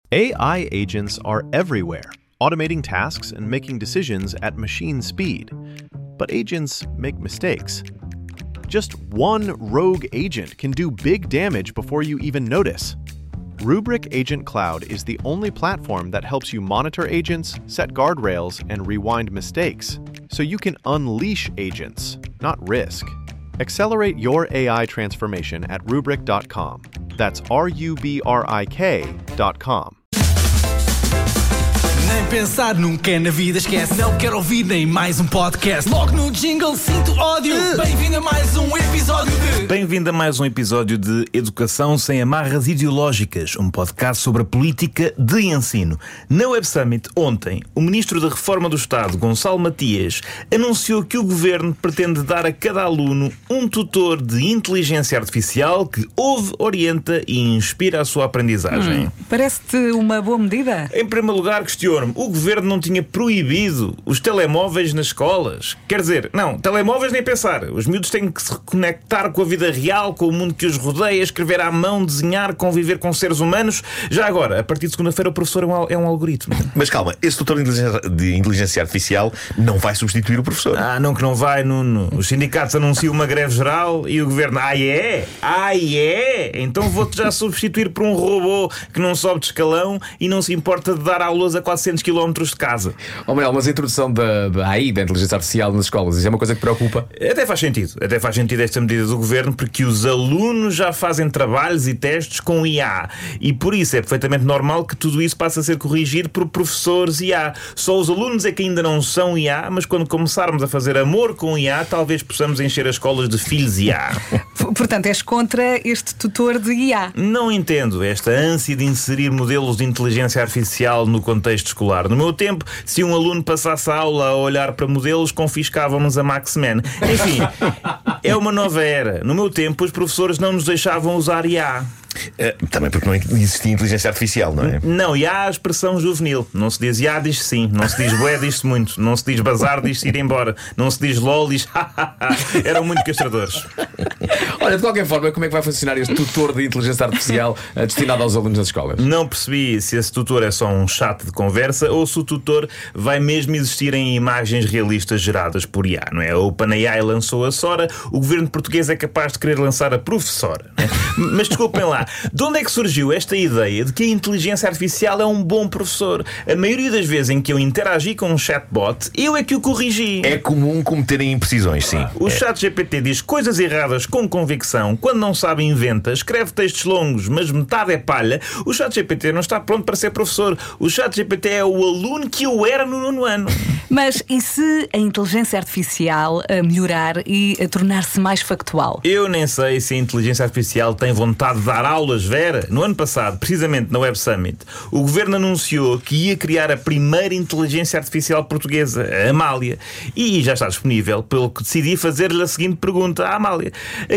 AI agents are everywhere, automating tasks and making decisions at machine speed. But agents make mistakes. Just one rogue agent can do big damage before you even notice. Rubrik Agent Cloud is the only platform that helps you monitor agents, set guardrails, and rewind mistakes, so you can unleash agents, not risk. Accelerate your AI transformation at Rubrik.com. That's RUBRIK.com. Nem pensar nunca na vida esquece. Não quero ouvir nem mais um podcast. Logo no jingle sinto ódio. Bem-vindo a mais um episódio de... Bem-vindo a mais um episódio de Educação Sem Amarras Ideológicas, um podcast sobre a política de ensino. Na Web Summit, ontem, o Ministro da Reforma do Estado, Gonçalo Matias, anunciou que o Governo pretende dar a cada aluno um tutor de inteligência artificial que ouve, orienta e inspira a sua aprendizagem. Parece-te uma boa medida? Em primeiro lugar, questiono-me, o Governo não tinha proibido os telemóveis nas escolas? Quer dizer, não, telemóveis nem pensar. Os miúdos têm que se reconectar com a vida real, com o mundo que os rodeia, escrever à mão, desenhar, conviver com seres humanos. Já agora, a partir de segunda-feira, o professor é um algoritmo. Mas calma, esse tutor de inteligência artificial não vai substituir o professor. Não que não vai, Nuno. Os sindicatos anunciam uma greve geral e o Governo, é? Então vou-te já substituir por um robô que não sobe de escalão e não se importa de dar aulas a 400 km de casa. Manuel, mas a introdução da AI, da inteligência artificial nas escolas, isso é uma coisa que preocupa? Até faz sentido esta medida do Governo, porque os alunos já fazem trabalhos e testes com IA e por isso é perfeitamente normal que tudo isso passe a ser corrigido por professores IA. Só os alunos é que ainda não são IA, mas quando começarmos a fazer amor com IA, talvez possamos encher as escolas de filhos IA. Portanto, és contra este tutor de IA? Não entendo esta ânsia de inserir modelos de inteligência artificial no contexto escolar. No meu tempo, se um aluno passasse a aula a olhar para modelos, confiscávamos a Maxman. Enfim, é uma nova era. No meu tempo, os professores não nos deixavam usar IA. Também porque não existia inteligência artificial, não é? Não, e há a expressão juvenil. Não se diz IA, diz sim. Não se diz bué, diz-se muito. Não se diz bazar, diz-se ir embora. Não se diz lol, diz Eram muito castradores. Olha, de qualquer forma, como é que vai funcionar este tutor de inteligência artificial destinado aos alunos das escolas? Não percebi se esse tutor é só um chat de conversa ou se o tutor vai mesmo existir em imagens realistas geradas por IA, não é? A OpenAI lançou a Sora, o governo português é capaz de querer lançar a Professora, né? Mas desculpem lá, de onde é que surgiu esta ideia de que a inteligência artificial é um bom professor? A maioria das vezes em que eu interagi com um chatbot, eu é que o corrigi. É comum cometerem imprecisões, sim. O ChatGPT diz coisas erradas com convicção, quando não sabe inventa, escreve textos longos, mas metade é palha. O ChatGPT não está pronto para ser professor. O ChatGPT é o aluno que eu era no 9º ano. Mas e se a inteligência artificial melhorar e tornar-se mais factual? Eu nem sei se a inteligência artificial tem vontade de dar aulas, Vera. No ano passado, precisamente na Web Summit, o governo anunciou que ia criar a primeira inteligência artificial portuguesa, a Amália. E já está disponível, pelo que decidi fazer-lhe a seguinte pergunta à Amália.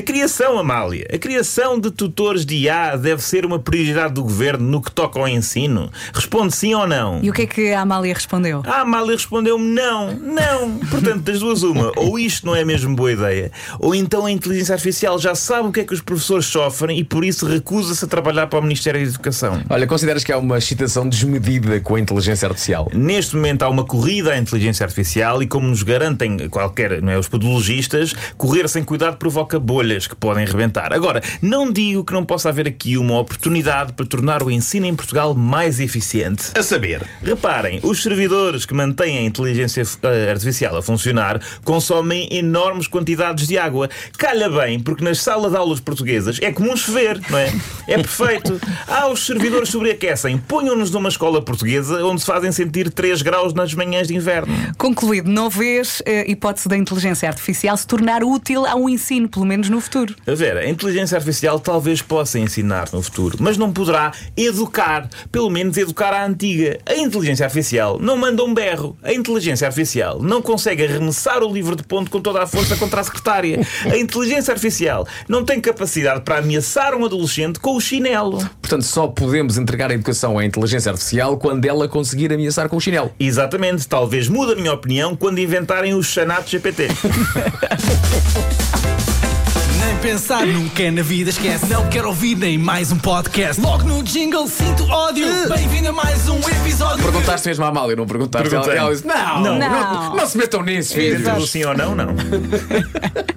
Amália, a criação de tutores de IA deve ser uma prioridade do governo no que toca ao ensino? Responde sim ou não? E o que é que a Amália respondeu? A Amália respondeu-me não. Portanto, das duas uma, ou isto não é mesmo boa ideia, ou então a inteligência artificial já sabe o que é que os professores sofrem e por isso recusa-se a trabalhar para o Ministério da Educação. Olha, consideras que há uma excitação desmedida com a inteligência artificial? Neste momento há uma corrida à inteligência artificial e, como nos garantem os pedologistas, correr sem cuidado provoca bolhas que podem rebentar. Agora, não digo que não possa haver aqui uma oportunidade para tornar o ensino em Portugal mais eficiente. A saber, reparem, os servidores que mantêm a inteligência artificial a funcionar consomem enormes quantidades de água. Calha bem, porque nas salas de aulas portuguesas é comum chover, não é? É perfeito. Os servidores sobreaquecem. Ponham-nos numa escola portuguesa onde se fazem sentir 3 graus nas manhãs de inverno. Concluído, não vês a hipótese da inteligência artificial se tornar útil ao ensino, pelo menos no futuro? A ver, a inteligência artificial talvez possa ensinar no futuro, mas não poderá educar. Pelo menos educar à antiga. A inteligência artificial não manda um berro. A inteligência artificial não consegue arremessar o livro de ponto com toda a força contra a secretária. A inteligência artificial não tem capacidade para ameaçar um adolescente com o chinelo. Portanto, só podemos entregar a educação à inteligência artificial quando ela conseguir ameaçar com o chinelo. Exatamente. Talvez mude a minha opinião quando inventarem o ChatGPT. pensar, nunca na vida esquece. Não quero ouvir nem mais um podcast. Logo no jingle sinto ódio. Bem-vindo a mais um episódio. Perguntaste mesmo à Amália, não perguntaste? Perguntei. Ela disse: não se metam nisso, filho. Dentro do sim ou não, não.